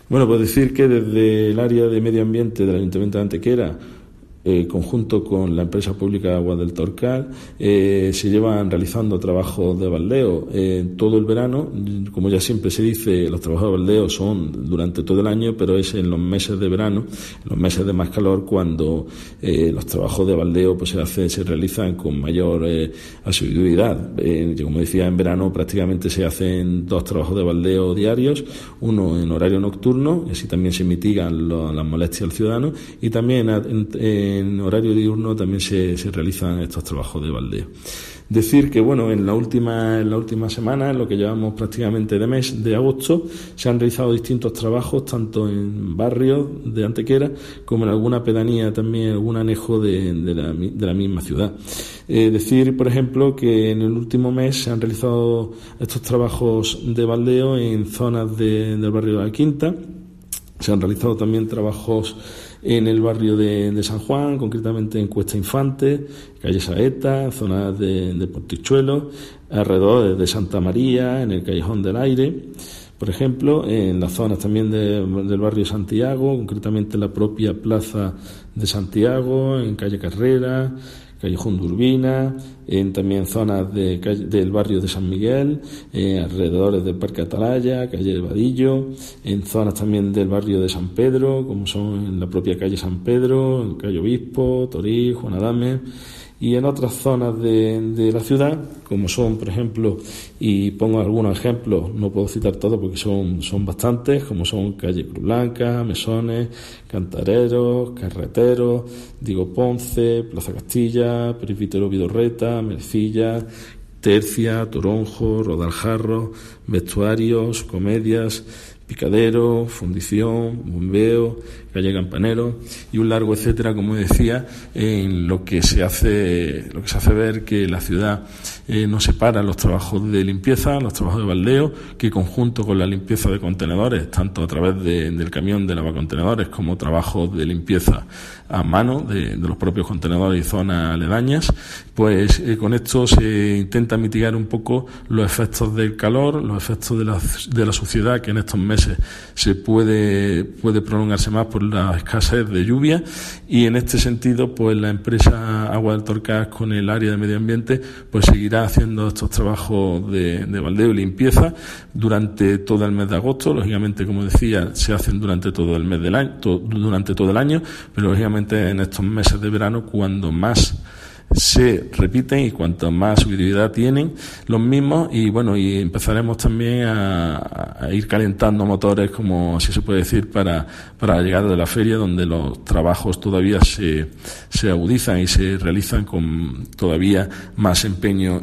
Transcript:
Bueno, pues decir que desde el área de medio ambiente del Ayuntamiento de Antequera, conjunto con la empresa pública Aguas del Torcal, se llevan realizando trabajos de baldeo todo el verano. Como ya siempre se dice, los trabajos de baldeo son durante todo el año, pero es en los meses de verano, en los meses de más calor, cuando los trabajos de baldeo pues se realizan con mayor asiduidad. Como decía, en verano prácticamente se hacen 2 trabajos de baldeo diarios, uno en horario nocturno, y así también se mitigan las molestias al ciudadano, y también en horario diurno también se realizan estos trabajos de baldeo. Decir que, bueno, en la última semana, en lo que llevamos prácticamente de mes de agosto, se han realizado distintos trabajos, tanto en barrios de Antequera como en alguna pedanía también, algún anejo de la misma ciudad. Decir, por ejemplo, que en el último mes se han realizado estos trabajos de baldeo en zonas del barrio de la Quinta. Se han realizado también trabajos en el barrio de San Juan, concretamente en Cuesta Infante, calle Saeta, zonas de Portichuelo, alrededor de Santa María, en el Callejón del Aire, por ejemplo, en las zonas también del barrio de Santiago, concretamente en la propia plaza de Santiago, en calle Carrera, Callejón de Urbina, también zonas del barrio de San Miguel, alrededores del Parque Atalaya, calle de Vadillo, en zonas también del barrio de San Pedro, como son en la propia calle San Pedro, en calle Obispo, Toril, Juan Adame, y en otras zonas de la ciudad, como son, por ejemplo, y pongo algunos ejemplos, no puedo citar todos porque son bastantes, como son calle Cruz Blanca, Mesones, Cantareros, Carreteros, Diego Ponce, Plaza Castilla, Presbítero Vidorreta, Mercilla, Tercia, Toronjo, Rodaljarro, Vestuarios, Comedias, Picadero, Fundición, Bombeo, calle Campanero y un largo etcétera, como decía, en lo que se hace ver que la ciudad no separa los trabajos de limpieza, los trabajos de baldeo, que conjunto con la limpieza de contenedores, tanto a través del camión de lavacontenedores como trabajos de limpieza a mano de los propios contenedores y zonas aledañas, pues con esto se intenta mitigar un poco los efectos del calor, los efectos de la suciedad, que en estos meses se puede prolongarse más por la escasez de lluvia, y en este sentido pues la empresa Aguas del Torcal, con el área de medio ambiente, pues seguirá haciendo estos trabajos de baldeo y limpieza durante todo el mes de agosto. Lógicamente, como decía, se hacen durante todo el mes del año, durante todo el año, pero lógicamente en estos meses de verano, cuando más se repiten y cuanto más utilidad tienen los mismos, y bueno, y empezaremos también a ir calentando motores, como así se puede decir, para la llegada de la feria, donde los trabajos todavía se agudizan y se realizan con todavía más empeño